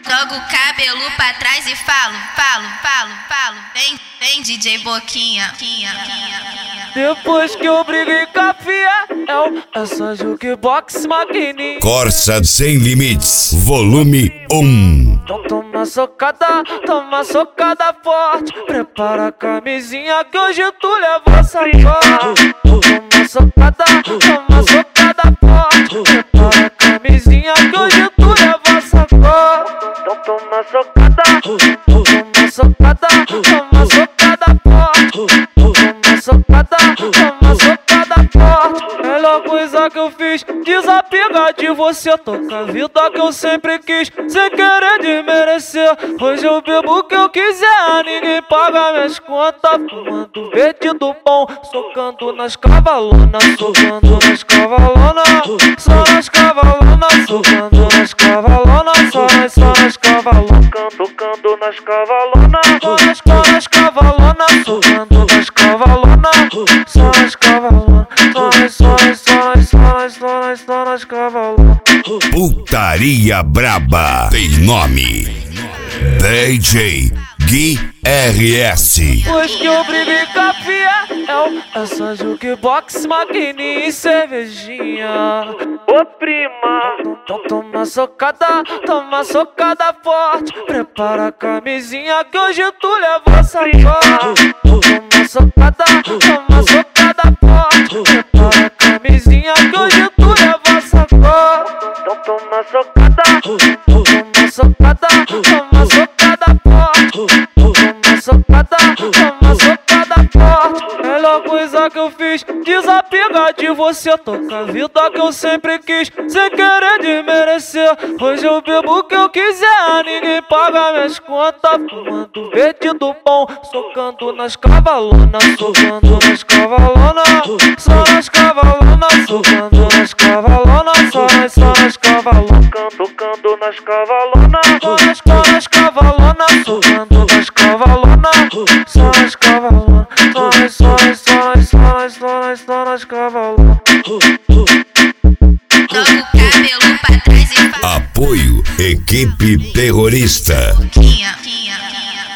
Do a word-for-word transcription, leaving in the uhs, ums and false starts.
Jogo o cabelo pra trás e falo, falo, falo, falo. Vem, vem D J Boquinha, quinha, quinha. Depois que eu briguei com a Fiel, essa jukebox maquininha. Corsa Sem Limites, volume um. Então toma socada, toma socada forte. Prepara a camisinha que hoje tu leva sacode. Toma socada, toma socada forte. Prepara a camisinha que hoje tu leva sacode. Então toma socada, toma socada, toma socada forte. Toma socada, toma socada forte. Melhor coisa que eu fiz, desapegar de você. Toca a vida que eu sempre quis, sem querer desmerecer. Hoje eu bebo o que eu quiser, ninguém paga minhas contas. Fumando verde do bom, socando nas cavalonas. Socando nas cavalonas, só nas cavalonas. Socando nas cavalonas, só nas, só nas cavalonas. Tocando nas cavalonas, só nas, só nas cavalonas. Socando nas cavalonas, só nas cavalonas. Só nas, só nas, só nas, só nas, só nas, só nas cavalonas. Putaria Braba tem nome: D J Gui R S. Depois que eu briguei com a Fiel, essa jukebox, maquininha e cervejinha. Ô prima, então toma socada, toma socada forte. Prepara a camisinha que hoje tu leva sacode. Toma socada, toma socada forte. Prepara a camisinha que hoje tu leva sacode. Então toma socada, toma socada, toma socada forte. Toma socada, toma socada forte. Melhor coisa que eu fiz, desapegar de você. Toca a vida que eu sempre quis, sem querer desmerecer. Hoje eu bebo o que eu quiser, ninguém paga minhas contas. Fumando verde do bom, socando nas cavalonas. Socando nas cavalonas, só nas cavalonas. Socando nas cavalonas, só nas, só nas cavalonas. Tocando nas cavalonas, só nas, só nas cavalonas. Socando nas cavalonas, só nas cavalonas. Só nas, só nas, só nas, só nas, só nas, só nas cavalonas. Jogo o cabelo pra trás e falo. Apoio Equipe Terrorista. Quinha, quinha, quinha.